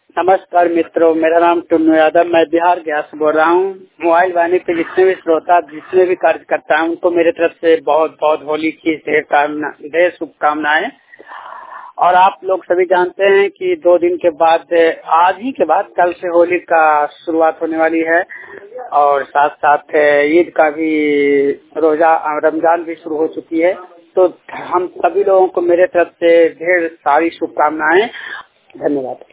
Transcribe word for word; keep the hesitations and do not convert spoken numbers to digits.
नमस्कार मित्रों, मेरा नाम टुन्नू यादव, मैं बिहार गया से बोल रहा हूँ। मोबाइल वाणी पे जितने भी श्रोता जितने भी कार्य करता है उनको मेरे तरफ से बहुत बहुत होली की ढेर कामना ढेर शुभकामनाएं। और आप लोग सभी जानते हैं कि दो दिन के बाद, आज ही के बाद कल से होली का शुरुआत होने वाली है और साथ साथ ईद का भी, रोजा रमजान भी शुरू हो चुकी है। तो हम सभी लोगों को मेरे तरफ से ढेर सारी शुभकामनाएं। धन्यवाद।